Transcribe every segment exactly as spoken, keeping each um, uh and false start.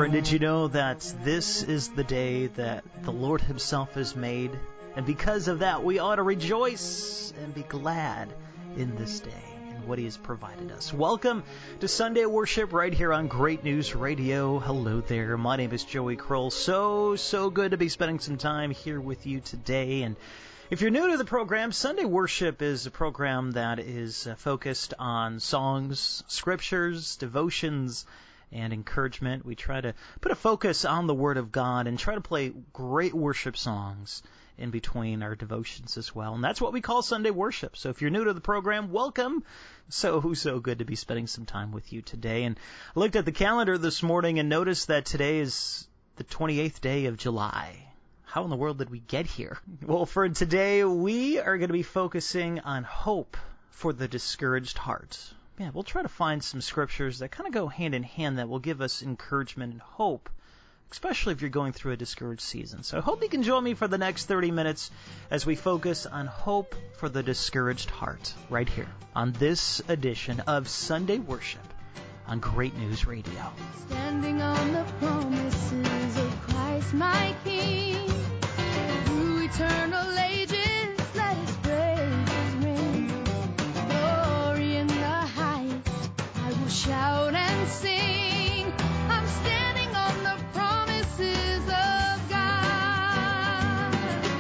Friend, did you know that this is the day that the Lord Himself has made? And because of that, we ought to rejoice and be glad in this day and what He has provided us. Welcome to Sunday Worship right here on Great News Radio. Hello there. My name is Joey Kroll. So, so good to be spending some time here with you today. And if you're new to the program, Sunday Worship is a program that is uh, focused on songs, scriptures, devotions, and encouragement. We try to put a focus on the Word of God and try to play great worship songs in between our devotions as well. And that's what we call Sunday Worship. So if you're new to the program, welcome. So, so good to be spending some time with you today. And I looked at the calendar this morning and noticed that today is the twenty-eighth day of July. How in the world did we get here? Well, for today, we are going to be focusing on hope for the discouraged heart. Yeah, we'll try to find some scriptures that kind of go hand in hand that will give us encouragement and hope, especially if you're going through a discouraged season. So I hope you can join me for the next thirty minutes as we focus on hope for the discouraged heart right here on this edition of Sunday Worship on Great News Radio. Standing on the promises of Christ my King, through eternal ages let His praises ring. Glory in the highest, I will shout and sing. I'm standing on the promises of God.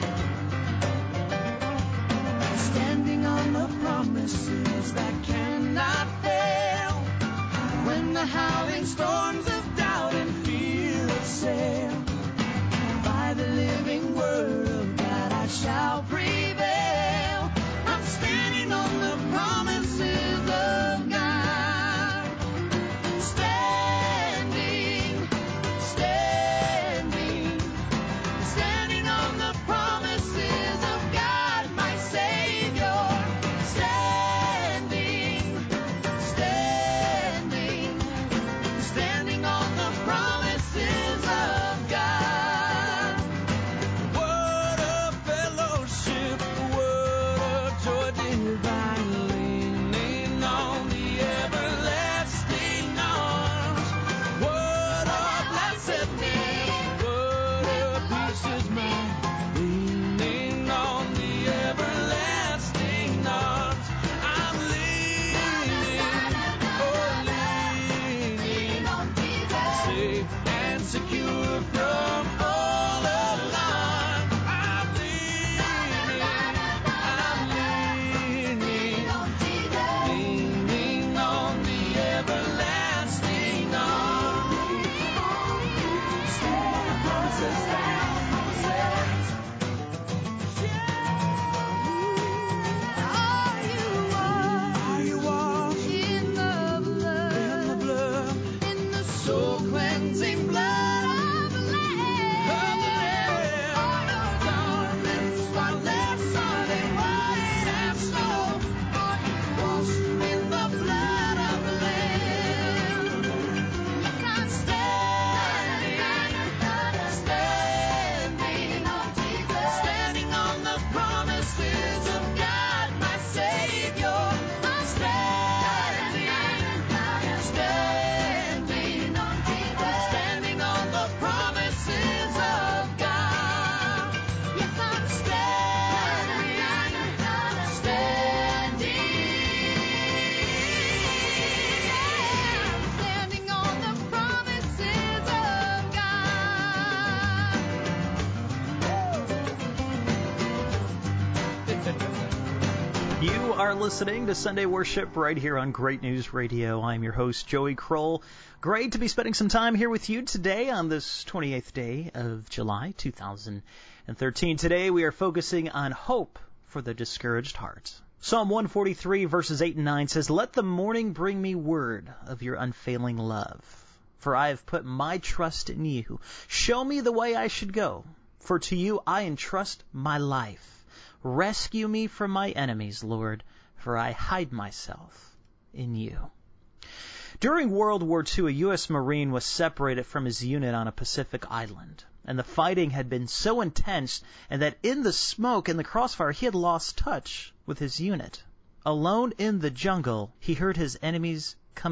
Standing on the promises that cannot fail. When the howling storms of doubt and fear assail, by the living word of God I shall prevail. I'm standing on the promises of God. Standing, standing, standing on the promises of God, my Savior. Standing, standing, standing on the promises of God. Word of fellowship, word of joy divine, leaning on the everlasting arms. Word of blessedness, word of peace is mine, leaning on the everlasting arms. I'm leaning, oh leaning, safe and secure from all alarm. I'm leaning, I'm leaning, leaning on the everlasting arms. Stand, promises, stand, promises. Are you washed? Are you washed in the blood? In the blood, in the soul cleansing blood of the Lamb. Of the Lamb. All your garments spotless, are they white as snow? Are you washed in the blood of the Lamb? I'm standing, standing, standing on the promises of God, my Savior. I'm standing, standing, standing on the promises of God. Yes, I'm standing, standing, standing on the promises of God. You are listening to Sunday Worship right here on Great News Radio. I'm your host, Joey Kroll. Great to be spending some time here with you today on this twenty-eighth day of July, two thousand thirteen. Today we are focusing on hope for the discouraged heart. Psalm one forty-three verses eight and nine says, "Let the morning bring me word of your unfailing love, for I have put my trust in you. Show me the way I should go, for to you I entrust my life. Rescue me from my enemies, Lord, for I hide myself in you." During World War Two, a U S Marine was separated from his unit on a Pacific island, and the fighting had been so intense and that in the smoke and the crossfire he had lost touch with his unit. Alone in the jungle, he heard his enemies coming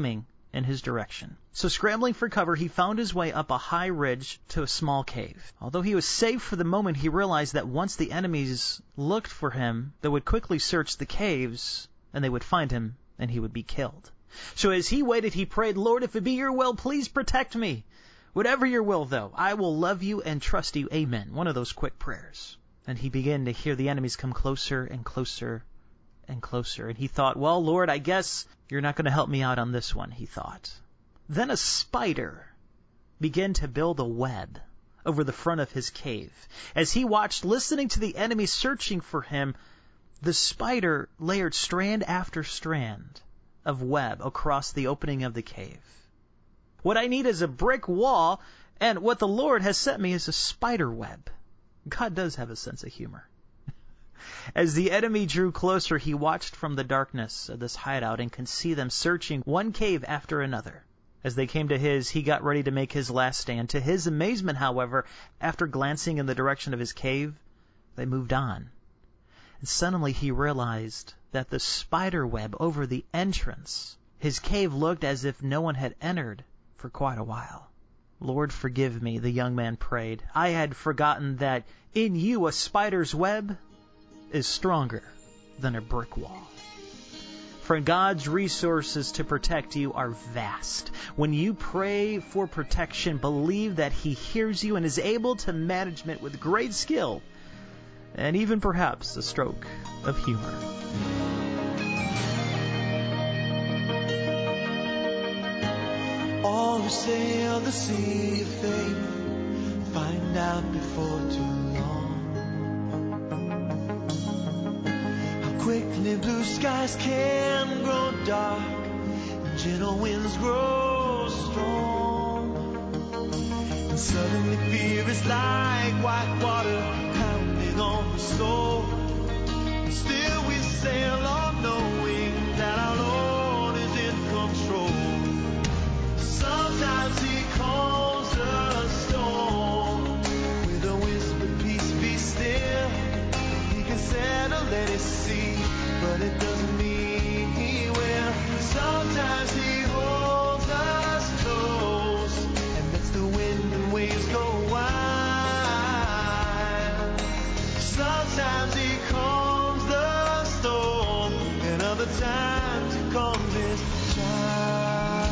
in his direction. So scrambling for cover, he found his way up a high ridge to a small cave. Although he was safe for the moment, he realized that once the enemies looked for him, they would quickly search the caves, and they would find him, and he would be killed. So as he waited, he prayed, "Lord, if it be your will, please protect me. Whatever your will, though, I will love you and trust you. Amen." One of those quick prayers. And he began to hear the enemies come closer and closer and closer. And he thought, "Well, Lord, I guess you're not going to help me out on this one," he thought. Then a spider began to build a web over the front of his cave. As he watched, listening to the enemy searching for him, the spider layered strand after strand of web across the opening of the cave. What I need is a brick wall, and what the Lord has sent me is a spider web. God does have a sense of humor. As the enemy drew closer, he watched from the darkness of this hideout and could see them searching one cave after another. As they came to his, he got ready to make his last stand. To his amazement, however, after glancing in the direction of his cave, they moved on. And suddenly he realized that the spider web over the entrance, his cave looked as if no one had entered for quite a while. "Lord, forgive me," the young man prayed. "I had forgotten that in you a spider's web is stronger than a brick wall." For God's resources to protect you are vast. When you pray for protection, believe that He hears you and is able to manage it with great skill and even perhaps a stroke of humor. All who sail the sea of faith find out before too long how quickly blue skies can grow dark and gentle winds grow strong. And suddenly fear is like white water pounding on the soul. And still we sail on knowing that our Lord is in control. Sometimes He calms the storm with a whispered peace, be still. He can settle, let it see, but it doesn't mean He will. Sometimes He holds us close and lets the wind and waves go wild. Sometimes He calms the storm, and other times He calms His child.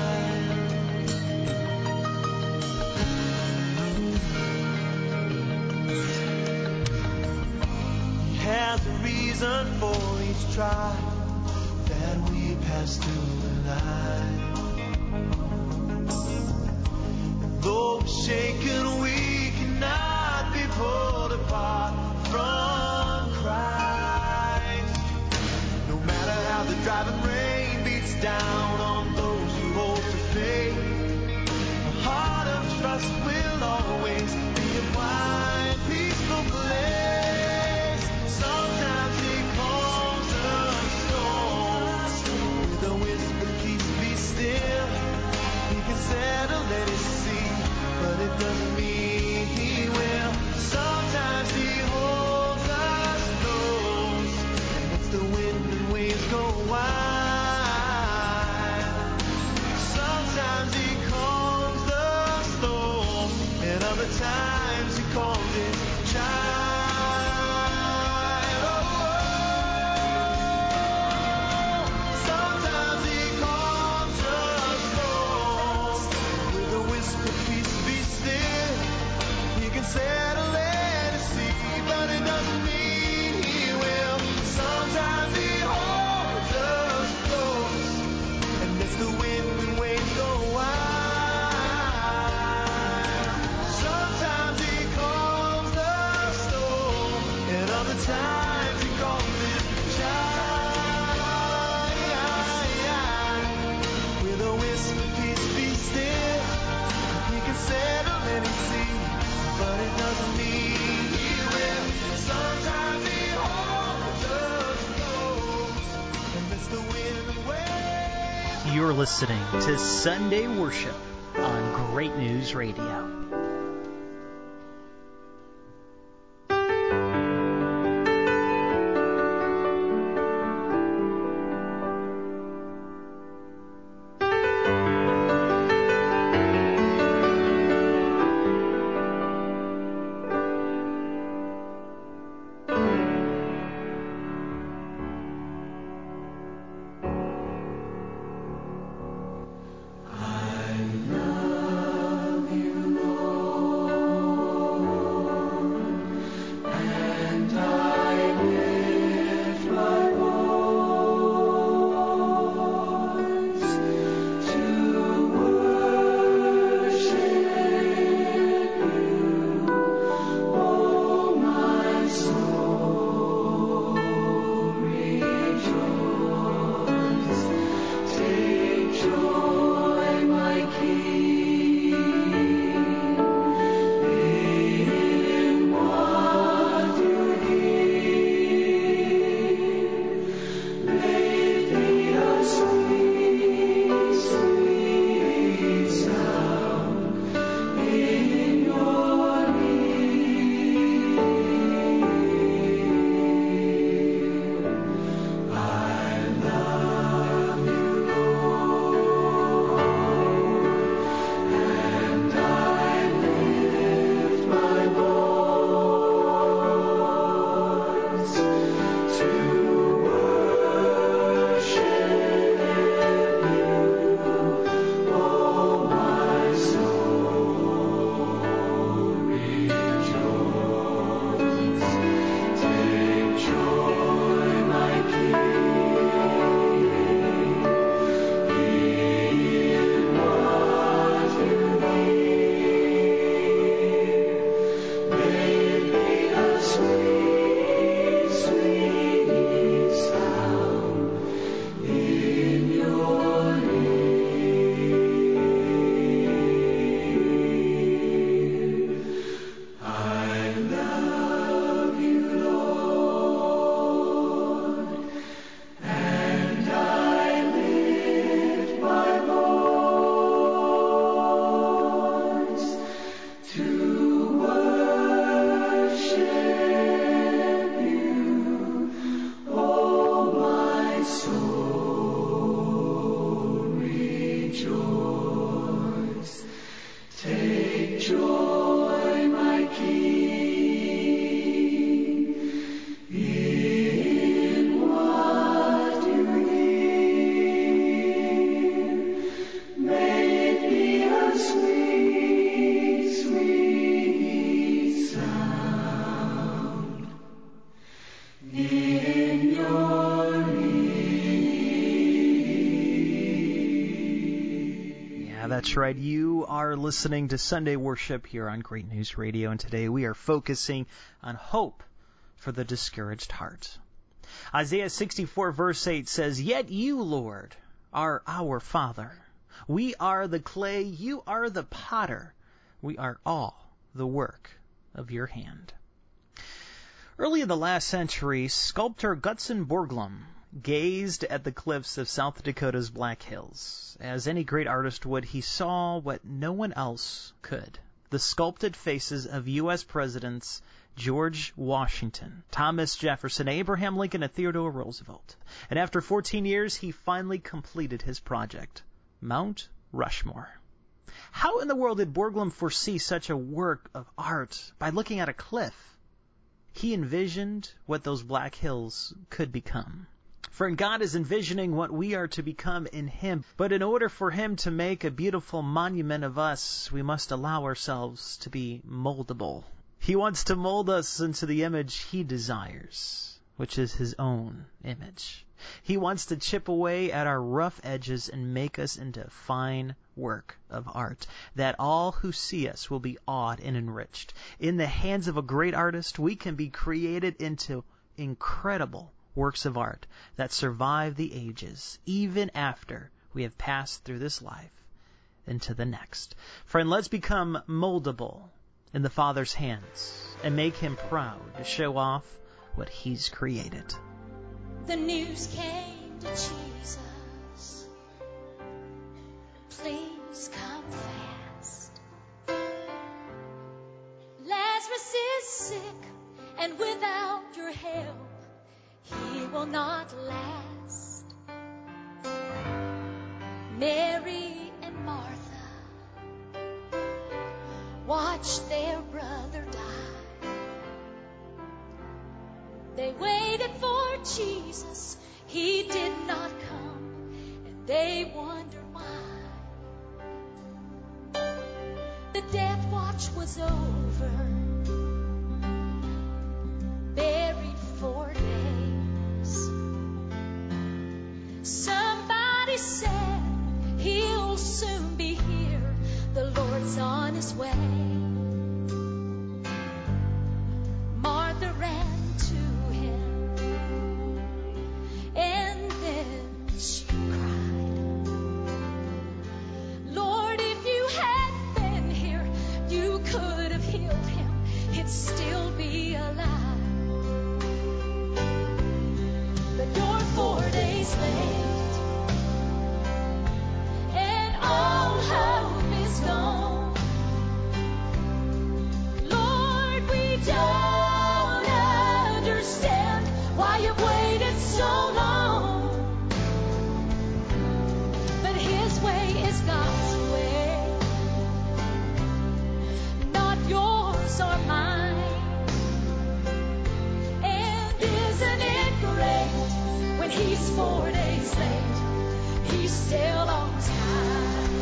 Has a reason for each trial that we pass through in life. And though we're shaken, we cannot be pulled apart from Christ. No matter how the driving rain beats down on those who hold to faith, a heart of trust will always be a quiet, peaceful place. Sometimes He calms the storm with a whisper, peace, be still. He can settle, let it see, but it doesn't mean He will. Sometimes He holds us close and lets the wind and waves go wild. Sometimes He calms the storm, and other times He calms His child. Settle, let it see, but it doesn't mean He will. Sometimes He holds us close and lets the wind and waves go wild. Sometimes He calms the storm, and other times He calms His child. With a whisper, peace, be still. He can settle, let it see, but it doesn't mean He will. Sometimes He holds us close and lets the wind and waves. You're listening to Sunday Worship on Great News Radio. That's right. You are listening to Sunday Worship here on Great News Radio, and today we are focusing on hope for the discouraged heart. Isaiah sixty-four verse eight says, "Yet you, Lord, are our Father. We are the clay, you are the potter. We are all the work of your hand." Early in the last century, sculptor Gutzon Borglum gazed at the cliffs of South Dakota's Black Hills. As any great artist would, he saw what no one else could: the sculpted faces of U S Presidents George Washington, Thomas Jefferson, Abraham Lincoln, and Theodore Roosevelt. And after fourteen years, he finally completed his project, Mount Rushmore. How in the world did Borglum foresee such a work of art by looking at a cliff? He envisioned what those Black Hills could become. For God is envisioning what we are to become in Him. But in order for Him to make a beautiful monument of us, we must allow ourselves to be moldable. He wants to mold us into the image He desires, which is His own image. He wants to chip away at our rough edges and make us into fine work of art, that all who see us will be awed and enriched. In the hands of a great artist, we can be created into incredible works of art that survive the ages, even after we have passed through this life into the next. Friend, let's become moldable in the Father's hands and make Him proud to show off what He's created. The news came to Jesus. Please come fast. Lazarus is sick, and without your help, he will not last. Mary and Martha watched their brother die. They waited for Jesus, He did not come, and they wondered why. The death watch was over, buried for days. Somebody said He'll soon be here, the Lord's on His way. Martha ran to Him, and then she cried, "Lord, if you had been here, you could have healed him. He'd still be alive. But you're four days late, and all hope is gone. Lord, we don't understand why you've waited so long. But His way is God's way, not yours or mine. And isn't it great when He's four days late, He's still on time?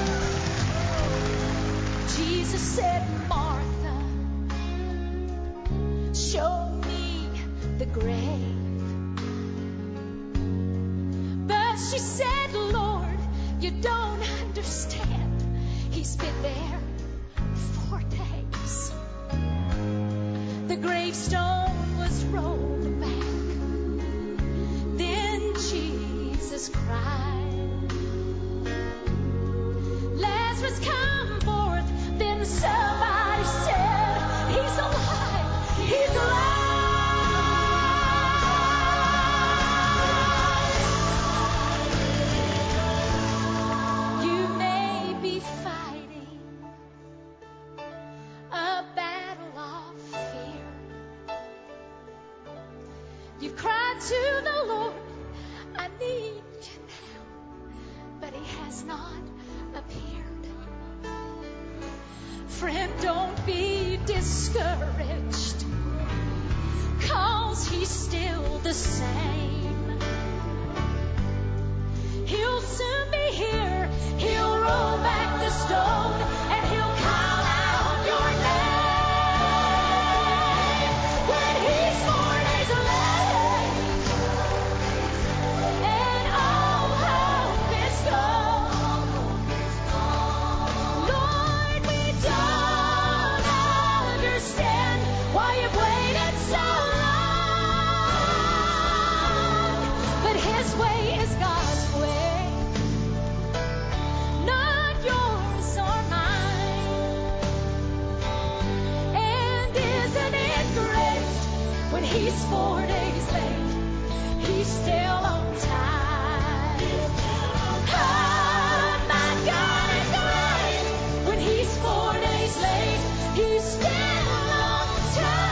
Jesus said, Martha, show me the grave. But she said, Lord, you don't understand. He's been there four days. The gravestone was rolled back. Then Jesus cried, Lazarus, come forth. Then somebody said, He's alive. He's alive. You may be fighting a battle of fear. You've cried to the Lord, I need you now, but He has not appeared. Friend, don't be discouraged, 'cause He's still the same. He'll soon be here. He'll roll back the stone, and He'll call out your name. When He's four days late, and all hope is gone, His way is God's way, not yours or mine. And isn't it great when He's four days late, He's still on time. Oh, my God is great when He's four days late, He's still on time.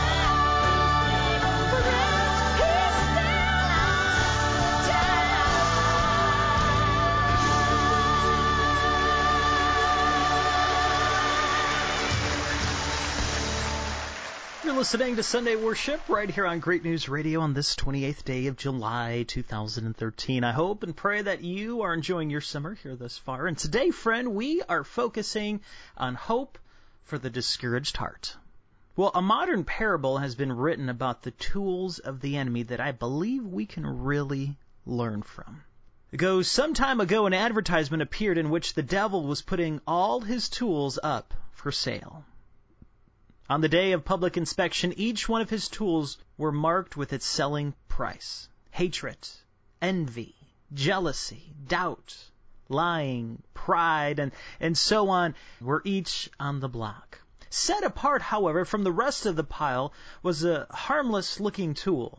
You're listening to Sunday Worship right here on Great News Radio on this twenty-eighth day of July two thousand thirteen. I hope and pray that you are enjoying your summer here thus far. And today, friend, we are focusing on hope for the discouraged heart. Well, a modern parable has been written about the tools of the enemy that I believe we can really learn from. It goes, some time ago an advertisement appeared in which the devil was putting all his tools up for sale. On the day of public inspection, each one of his tools were marked with its selling price. Hatred, envy, jealousy, doubt, lying, pride, and, and so on were each on the block. Set apart, however, from the rest of the pile was a harmless-looking tool,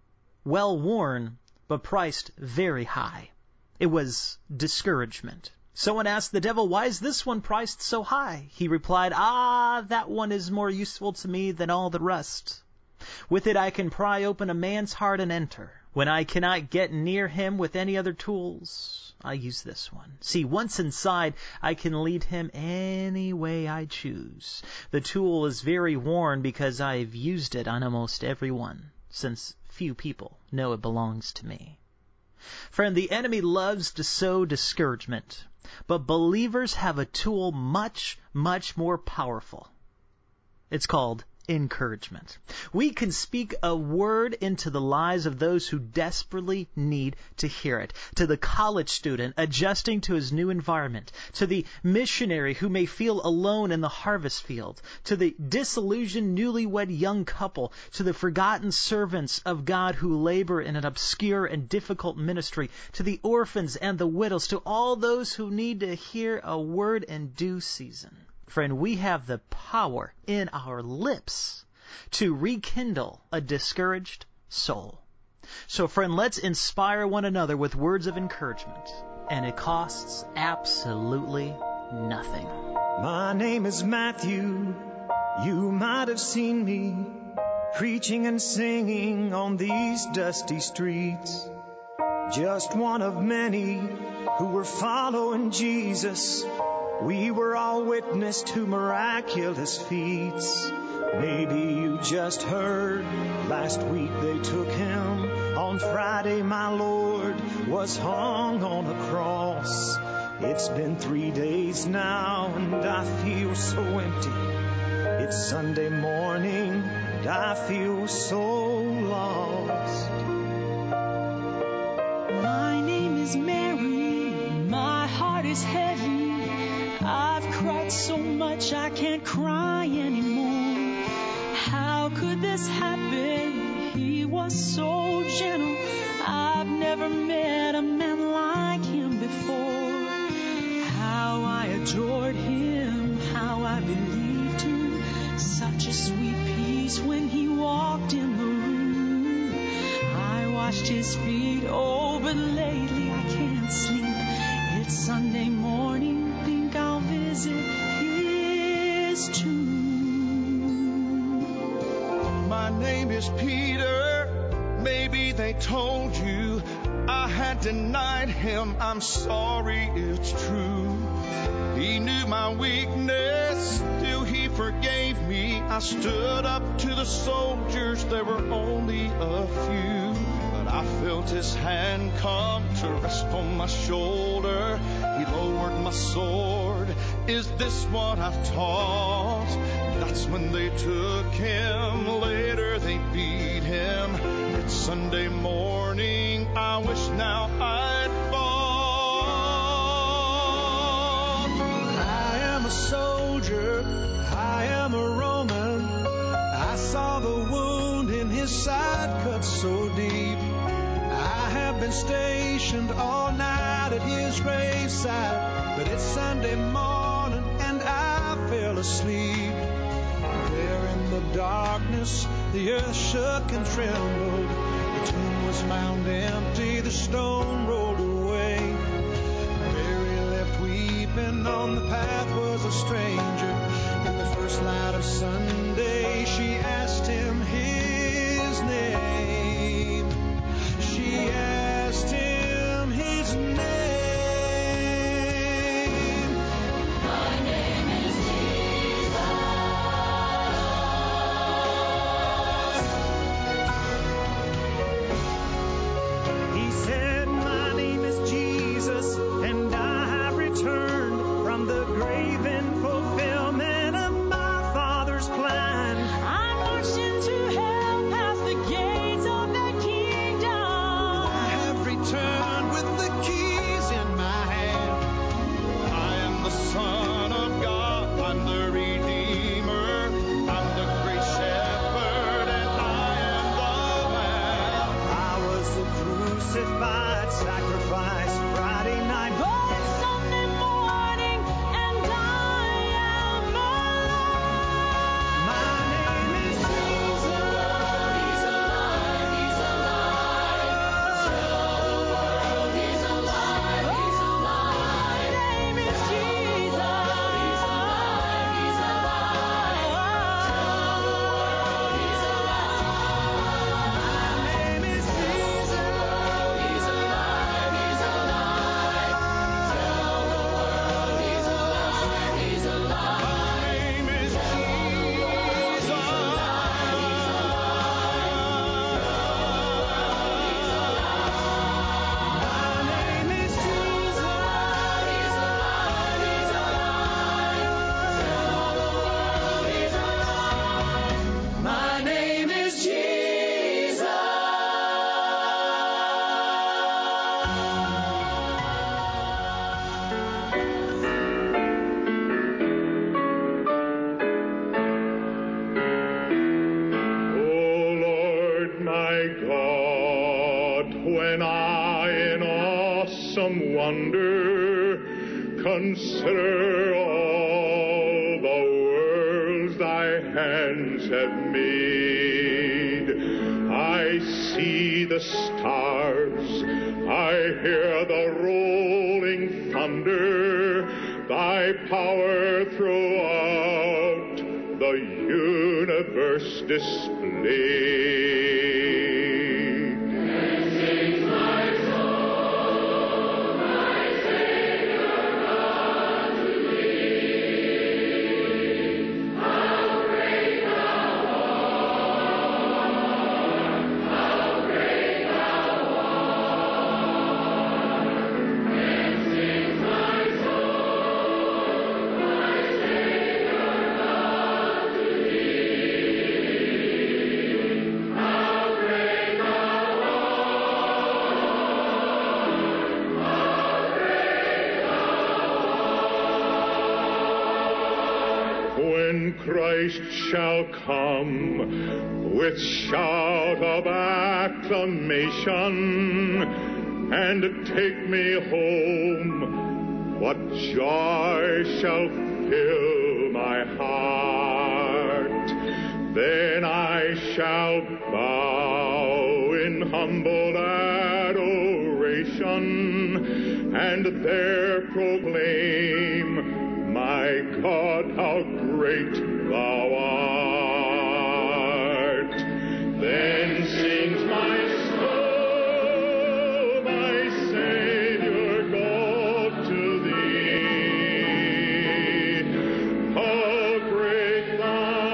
well worn, but priced very high. It was discouragement. Someone asked the devil, why is this one priced so high? He replied, ah, that one is more useful to me than all the rest. With it I can pry open a man's heart and enter. When I cannot get near him with any other tools, I use this one. See, once inside, I can lead him any way I choose. The tool is very worn because I've used it on almost every one, since few people know it belongs to me. Friend, the enemy loves to sow discouragement, but believers have a tool much, much more powerful. It's called encouragement. We can speak a word into the lives of those who desperately need to hear it. To the college student adjusting to his new environment, to the missionary who may feel alone in the harvest field, to the disillusioned newlywed young couple, to the forgotten servants of God who labor in an obscure and difficult ministry, to the orphans and the widows, to all those who need to hear a word in due season. Friend, we have the power in our lips to rekindle a discouraged soul. So, friend, let's inspire one another with words of encouragement. And it costs absolutely nothing. My name is Matthew. You might have seen me preaching and singing on these dusty streets. Just one of many who were following Jesus. We were all witness to miraculous feats. Maybe you just heard last week they took him. On Friday, my Lord was hung on a cross. It's been three days now and I feel so empty. It's Sunday morning and I feel so lost. My name is Mary, my heart is heavy. I've cried so much I can't cry anymore. How could this happen? He was so gentle. I've never met a man like him before. How I adored him, how I believed him. Such a sweet peace when he walked in the room. I washed his feet, oh, but lately I can't sleep. It's Sunday morning. I'll visit his tomb. My name is Peter. Maybe they told you I had denied him. I'm sorry, it's true. He knew my weakness, still he forgave me. I stood up to the soldiers, there were only a few. But I felt his hand come to rest on my shoulder. He lowered my sword. Is this what I've taught? That's when they took him. Later they beat him. It's Sunday morning. I wish now I'd fought. I am a soldier. I am a Roman. I saw the wound in his side cut so deep. I have I've been stationed all night at his graveside, but it's Sunday morning and I fell asleep. There in the darkness, the earth shook and trembled. The tomb was found empty, the stone rolled away. Mary left weeping, on the path was a stranger. In the first light of Sunday, she asked him his name. She asked him his name. My name is Jesus. He said, my name is Jesus, and I have returned from the grave in fulfillment of my Father's plan. I marched into hell past the gates of the kingdom. I have returned with the keys in my hand. I am the Son of God, I'm the Redeemer, I'm the great shepherd, and I am the Lamb. I was the crucified sacrifice Friday night. But it's Sunday morning and I am alive. My name is Jesus. He's alive. He's alive. Tell the world he's alive. He's alive. My name is Jesus. He's alive. He's alive. Tell the world he's alive. My name is Jesus. He's alive. He's alive. Tell the world he's alive. He's alive. My name is Jesus. My name is Jesus. He's alive. He's alive. Tell the world he's alive. My name is Jesus. O Lord my God, when I in awesome wonder consider all the worlds thy hands have made, I see the stars, I hear the rolling thunder, thy power throughout the universe displayed. When Christ shall come with shout of acclamation and take me home, what joy shall fill my heart? Then I shall bow in humble adoration and there proclaim, my God, how great thou art. Then sings my soul, my Savior God, to thee. How great thou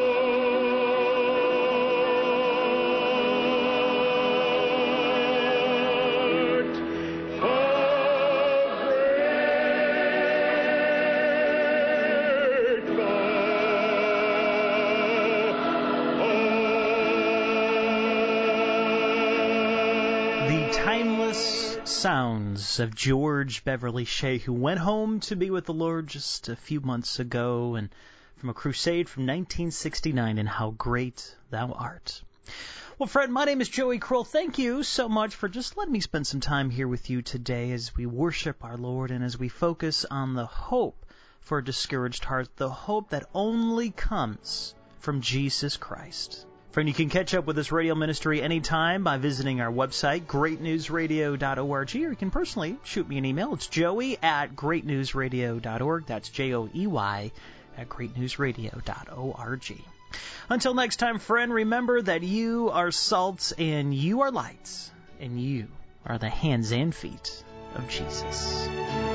art. How great thou The timeless sounds of George Beverly Shea, who went home to be with the Lord just a few months ago, and from a crusade from nineteen sixty-nine, and How Great Thou Art. Well, friend, my name is Joey Kroll. Thank you so much for just letting me spend some time here with you today as we worship our Lord and as we focus on the hope for a discouraged heart, the hope that only comes from Jesus Christ. Friend, you can catch up with this radio ministry anytime by visiting our website, great news radio dot org, or you can personally shoot me an email. It's joey at great news radio dot org. That's J O E Y at great news radio dot org. Until next time, friend, remember that you are salt and you are light, and you are the hands and feet of Jesus.